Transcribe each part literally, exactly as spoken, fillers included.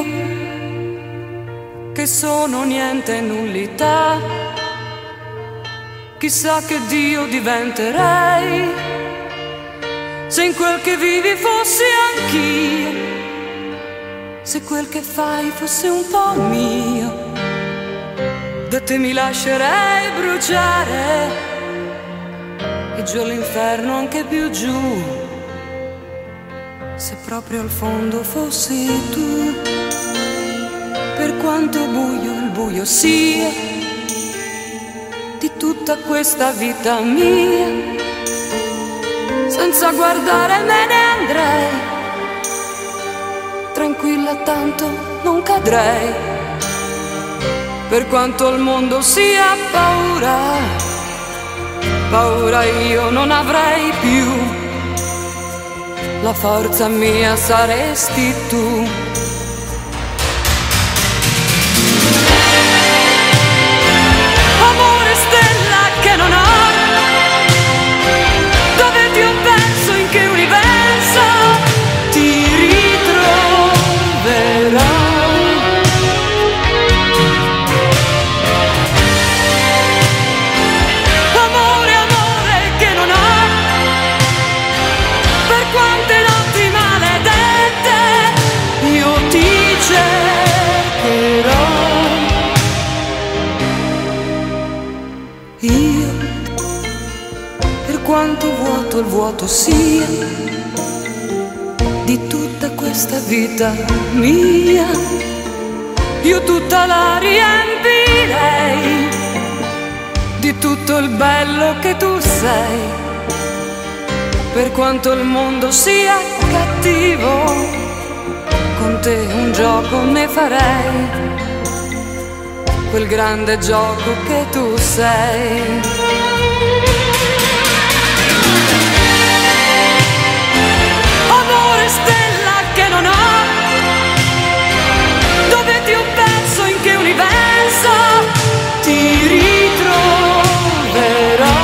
io che sono niente e nullità, chissà che Dio diventerei se in quel che vivi fossi anch'io, se quel che fai fosse un po' mio. Da te mi lascerei bruciare e giù all'inferno anche più giù, se proprio al fondo fossi tu. Per quanto buio il buio sia di tutta questa vita mia, senza guardare me ne andrei, tranquilla tanto non cadrei. Per quanto il mondo sia paura, paura io non avrei più, la forza mia saresti tu. Amore stella che non ho, dove ti ho perso, in che universo ti ritroverò. Io, per quanto vuoto il vuoto sia di tutta questa vita mia, io tutta la riempirei di tutto il bello che tu sei. Per quanto il mondo sia cattivo, con te un gioco ne farei, quel grande gioco che tu sei. Amore stella che non ho, dove ti ho perso, in che universo ti ritroverò.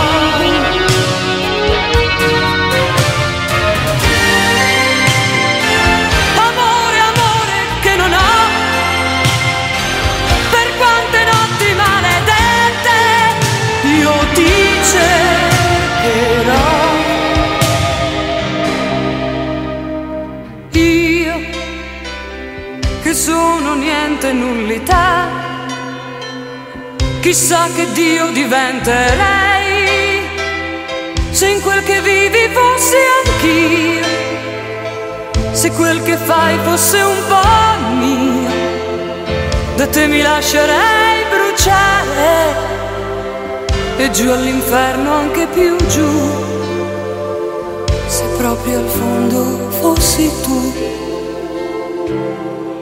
Amore, amore che non ho, ti cercherò. Io che sono niente e nullità, chissà che Dio diventerei se in quel che vivi fossi anch'io, se quel che fai fosse un po' mio. Da te mi lascerei bruciare e giù all'inferno anche più giù, se proprio al fondo fossi tu.